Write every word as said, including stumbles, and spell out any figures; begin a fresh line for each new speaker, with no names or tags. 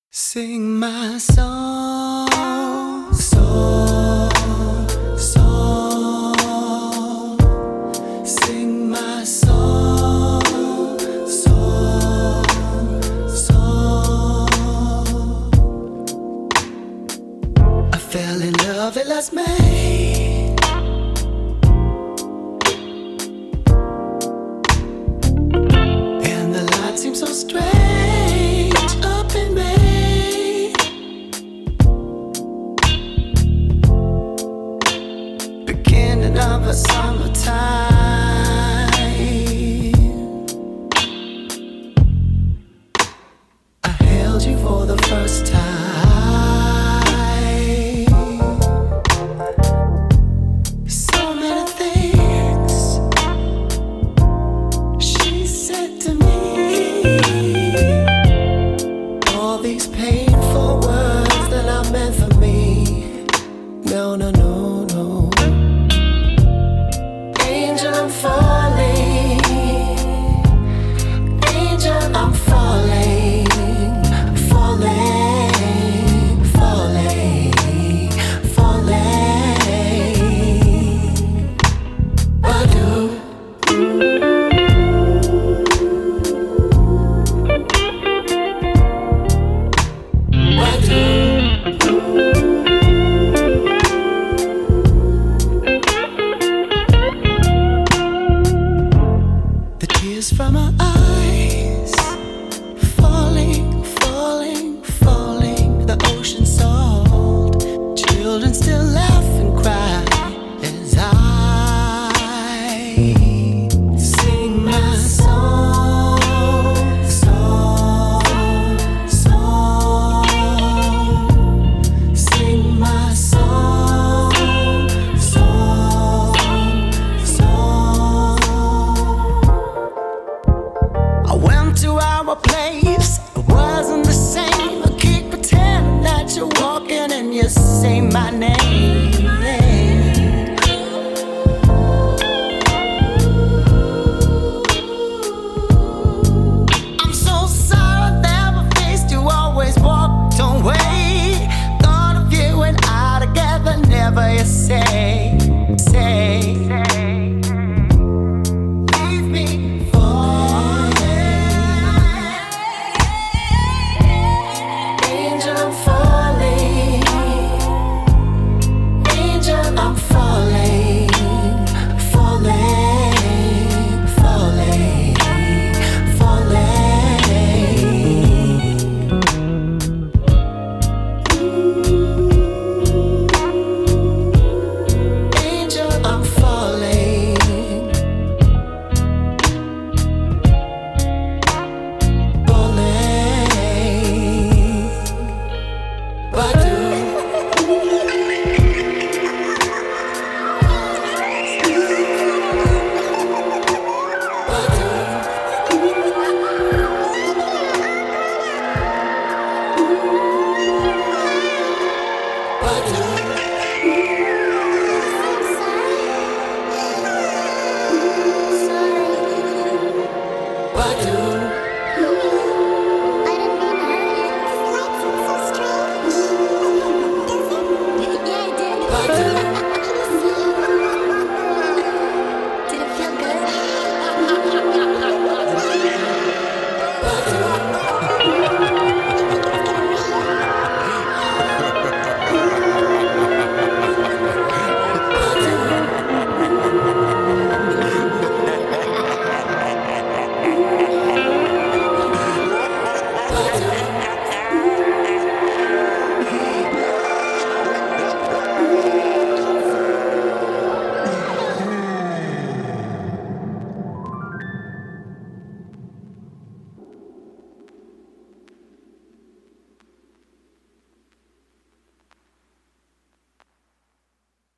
Sing my song, song, song. Sing my song, song, song. I fell in love at last May. And the light seemed so strange up in May. Of a summertime, I held you for the first time. So many things she said to me, all these painful words that are meant for me. No, no, no, no. Angel, I'm falling. Angel, I'm falling. Falling, falling, falling. Ba-do. Ba-do. From our eyes, falling, falling, falling. The ocean salt, children still laugh and cry as I sing my song, song, song. Sing my song, song, song. I went to our place, it wasn't the same. I keep pretending that you're walking and you say my name.